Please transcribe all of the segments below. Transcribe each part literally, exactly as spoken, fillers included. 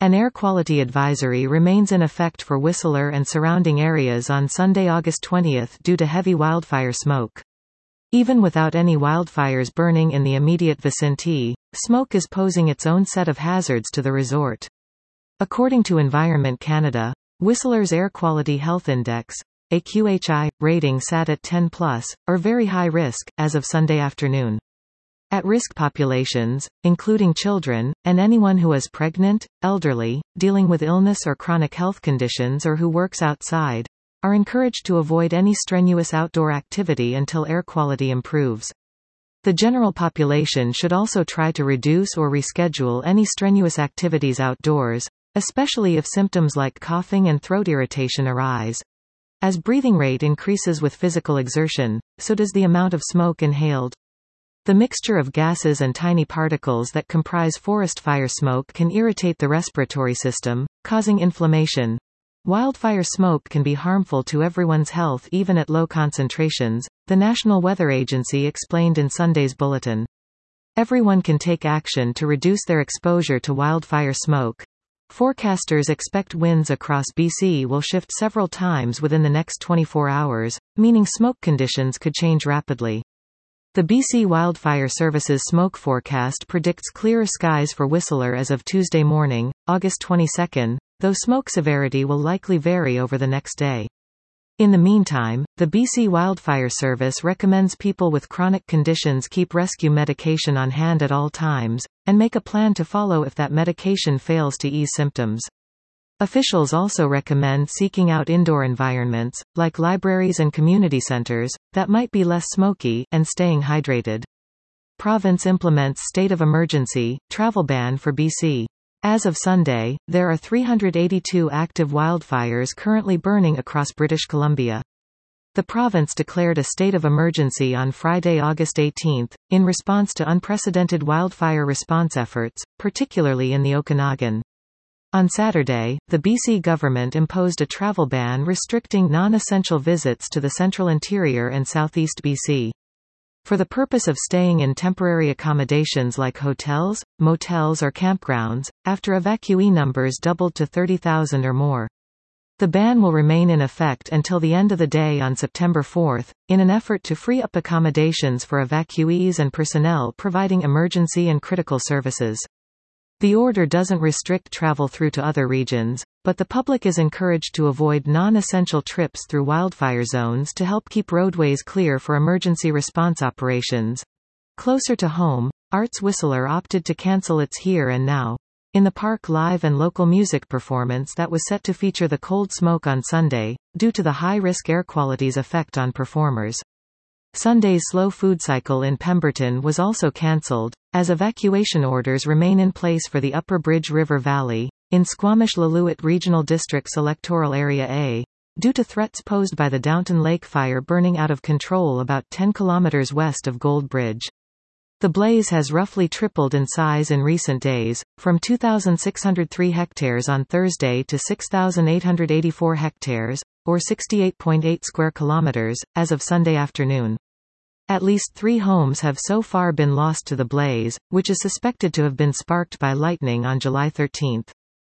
An air quality advisory remains in effect for Whistler and surrounding areas on Sunday, August twentieth due to heavy wildfire smoke. Even without any wildfires burning in the immediate vicinity, smoke is posing its own set of hazards to the resort. According to Environment Canada, Whistler's Air Quality Health Index, A Q H I, rating sat at ten plus, or very high risk, as of Sunday afternoon. At-risk populations, including children, and anyone who is pregnant, elderly, dealing with illness or chronic health conditions or who works outside, are encouraged to avoid any strenuous outdoor activity until air quality improves. The general population should also try to reduce or reschedule any strenuous activities outdoors, especially if symptoms like coughing and throat irritation arise. As breathing rate increases with physical exertion, so does the amount of smoke inhaled. The mixture of gases and tiny particles that comprise forest fire smoke can irritate the respiratory system, causing inflammation. Wildfire smoke can be harmful to everyone's health even at low concentrations, the National Weather Agency explained in Sunday's bulletin. Everyone can take action to reduce their exposure to wildfire smoke. Forecasters expect winds across B C will shift several times within the next twenty-four hours, meaning smoke conditions could change rapidly. The B C Wildfire Service's smoke forecast predicts clearer skies for Whistler as of Tuesday morning, August twenty-second, though smoke severity will likely vary over the next day. In the meantime, the B C Wildfire Service recommends people with chronic conditions keep rescue medication on hand at all times, and make a plan to follow if that medication fails to ease symptoms. Officials also recommend seeking out indoor environments, like libraries and community centers, that might be less smoky, and staying hydrated. Province implements state of emergency, travel ban for B C. As of Sunday, there are three hundred eighty-two active wildfires currently burning across British Columbia. The province declared a state of emergency on Friday, August eighteenth, in response to unprecedented wildfire response efforts, particularly in the Okanagan. On Saturday, the B C government imposed a travel ban restricting non-essential visits to the central interior and southeast B C. For the purpose of staying in temporary accommodations like hotels, motels or campgrounds, after evacuee numbers doubled to thirty thousand or more. The ban will remain in effect until the end of the day on September fourth, in an effort to free up accommodations for evacuees and personnel providing emergency and critical services. The order doesn't restrict travel through to other regions, but the public is encouraged to avoid non-essential trips through wildfire zones to help keep roadways clear for emergency response operations. Closer to home, Arts Whistler opted to cancel its Here and Now in the Park live and local music performance that was set to feature the cold smoke on Sunday, due to the high-risk air quality's effect on performers. Sunday's slow food cycle in Pemberton was also cancelled, as evacuation orders remain in place for the Upper Bridge River Valley, in Squamish-Lillooet Regional District's Electoral Area A, due to threats posed by the Downton Lake fire burning out of control about ten kilometers west of Gold Bridge. The blaze has roughly tripled in size in recent days, from two thousand six hundred three hectares on Thursday to six thousand eight hundred eighty-four hectares, or sixty-eight point eight square kilometers, as of Sunday afternoon. At least three homes have so far been lost to the blaze, which is suspected to have been sparked by lightning on July thirteenth.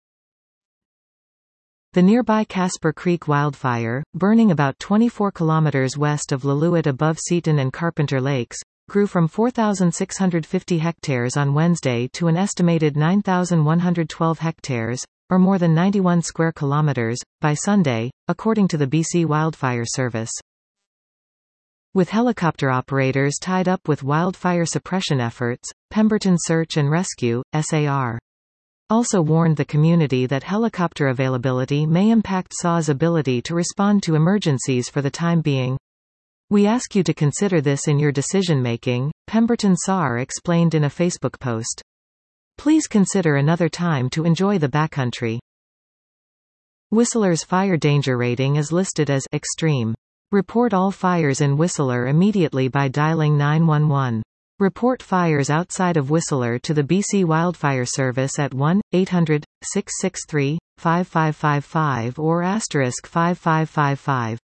The nearby Casper Creek wildfire, burning about twenty-four kilometers west of Lillooet above Seaton and Carpenter Lakes, grew from four thousand six hundred fifty hectares on Wednesday to an estimated nine thousand one hundred twelve hectares, or more than ninety-one square kilometers, by Sunday, according to the B C Wildfire Service. With helicopter operators tied up with wildfire suppression efforts, Pemberton Search and Rescue, S A R, also warned the community that helicopter availability may impact S A R's ability to respond to emergencies for the time being. "We ask you to consider this in your decision-making," Pemberton S A R explained in a Facebook post. "Please consider another time to enjoy the backcountry." Whistler's fire danger rating is listed as extreme. Report all fires in Whistler immediately by dialing nine one one. Report fires outside of Whistler to the B C Wildfire Service at one eight hundred six six three five five five five or asterisk five five five five.